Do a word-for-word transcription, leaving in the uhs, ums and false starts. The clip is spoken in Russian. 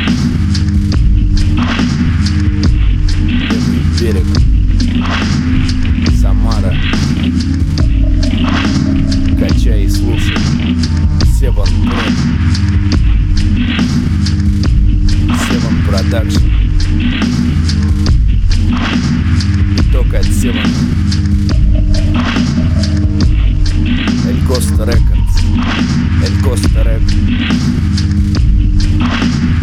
Левый берег, Самара. Качай и слушай. Севан Прод. Севан Продакшн. Итог от Севана. Эль Коста Рекордс. Эль Коста Рекордс.